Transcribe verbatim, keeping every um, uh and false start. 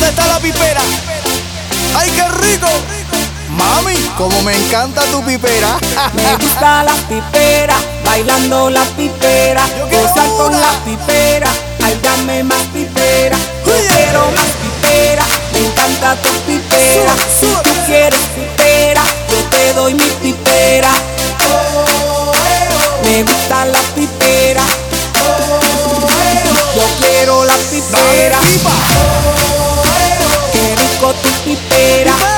¿Dónde está la pipera? ¡Ay, qué rico! Mami, como me encanta tu pipera. Me gusta la pipera, bailando la pipera, gozar con la pipera, ay dame más pipera. Yo quiero más pipera, me encanta tu pipera. Si tú quieres pipera, yo te doy mi pipera. Me gusta la pipera, yo quiero la pipera. Qué rico tu pipera.